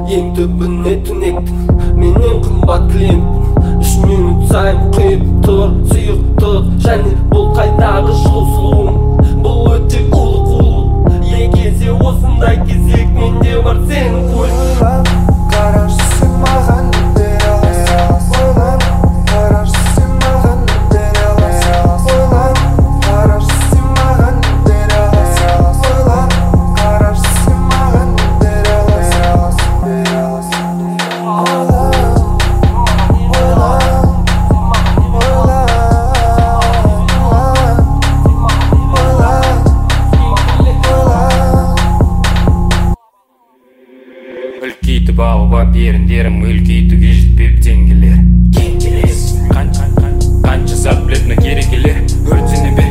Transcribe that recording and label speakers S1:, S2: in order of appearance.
S1: Ең түбіне түнектің менен қымбат клиентпін 3 минут сайын құйып тұр сұйықтық және бұл қайдағы жылу сұлуым бұл өте ұлы егесе осындай кезек менде бар сенің қойың
S2: Қарашы сен маған не бере аласың ойлан қарашы сен маған не бере аласың ойлан қарашы сен маған не бере аласың ойлан қарашы сен маған не бере аласың бере аласың
S3: Үлкейтіп алуға беріндерім үлкейтуге жетпеп теңгелер қанша сап білетіні керек келер өртене бер